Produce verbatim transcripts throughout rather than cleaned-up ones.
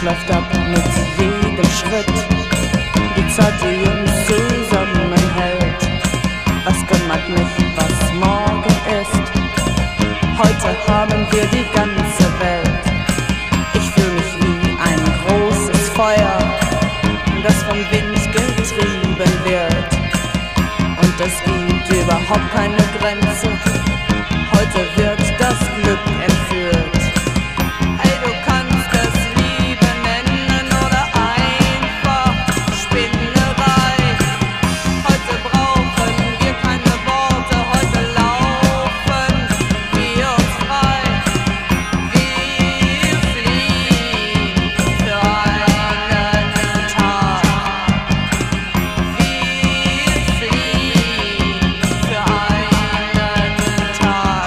läuft ab mit jedem Schritt. Die Zeit, die uns zusammenhält. Was kümmert mich, was morgen ist? Heute haben wir die ganze Welt. Ich fühle mich wie ein großes Feuer, das vom Wind getrieben wird. Und es gibt überhaupt keine Grenze. Heute wird das Glück entführt. Hey, du kannst es Liebe nennen oder einfach Spinnerei. Heute brauchen wir keine Worte, heute laufen wir uns frei. Wir fliehen für einen Tag. Wir fliehen für einen Tag.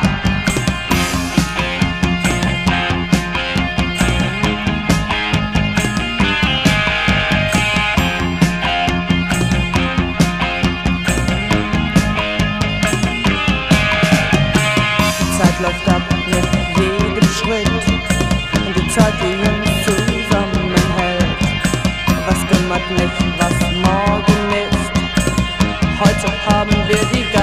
Die Zeit läuft ab mit jedem Schritt. Und die Zeit, die uns zusammenhält. Was kümmert mich, was morgen ist? Heute haben wir die ganze